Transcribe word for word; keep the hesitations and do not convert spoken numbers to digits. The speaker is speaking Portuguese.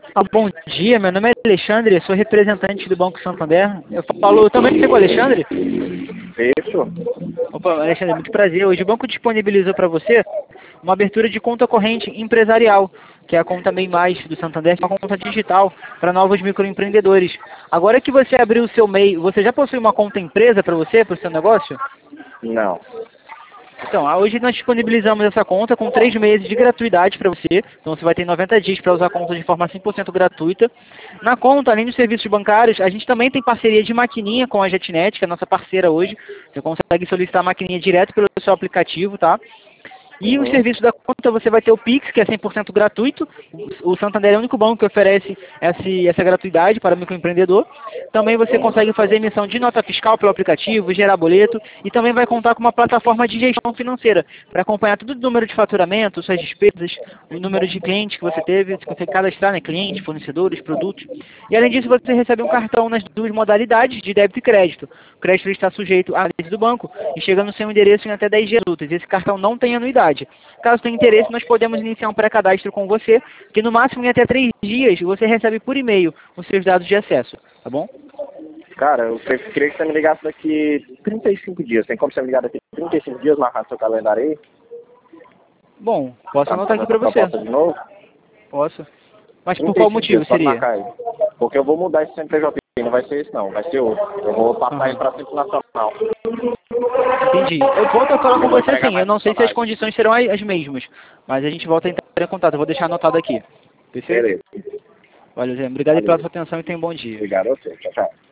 Ah, bom dia, meu nome é Alexandre, sou representante do Banco Santander. Eu falo também com o Alexandre. Isso. Opa, Alexandre, muito prazer. Hoje o banco disponibilizou para você uma abertura de conta corrente empresarial, que é a conta MEI Mais do Santander, que é uma conta digital para novos microempreendedores. Agora que você abriu o seu MEI, você já possui uma conta empresa para você, para o seu negócio? Não. Então, hoje nós disponibilizamos essa conta com três meses de gratuidade para você. Então, você vai ter noventa dias para usar a conta de forma cem por cento gratuita. Na conta, além dos serviços bancários, a gente também tem parceria de maquininha com a JetNet, que é a nossa parceira hoje. Você consegue solicitar a maquininha direto pelo seu aplicativo, tá? E os Uhum. serviços da conta, você vai ter o Pix, que é cem por cento gratuito. O Santander é o único banco que oferece esse, essa gratuidade para o microempreendedor. Também você consegue fazer emissão de nota fiscal pelo aplicativo, gerar boleto e também vai contar com uma plataforma de gestão financeira para acompanhar todo o número de faturamento, suas despesas, o número de clientes que você teve, você consegue cadastrar, né, clientes, fornecedores, produtos. E além disso, você recebe um cartão nas duas modalidades de débito e crédito. O crédito está sujeito à análise do banco e chega no seu endereço em até dez dias úteis. Esse cartão não tem anuidade. Caso tenha interesse, nós podemos iniciar um pré-cadastro com você, que no máximo em até três dias você recebe por e-mail os seus dados de acesso, tá bom? Cara, eu que- queria que você me ligasse daqui trinta e cinco dias. Tem como você me ligar daqui trinta e cinco dias, marcar no seu calendário aí? Bom, posso Pra anotar fazer aqui para essa você. proposta de novo? Posso. Mas por trinta e qual cinco motivo dias, pode seria? marcar aí. Porque eu vou mudar esse C N P J, não vai ser esse não, vai ser outro. Eu vou passar Aham. ele para Simples Nacional. Entendi. Eu volto a falar Eu com vou você entregar sim. Eu mais não sei se as funcionários. condições serão as as mesmas, mas a gente volta a entrar em contato. Eu vou deixar anotado aqui. Perfeito? Beleza. Valeu, Zé. Obrigado pela Valeu. sua atenção e tenha um bom dia. Obrigado a você. Tchau, tchau.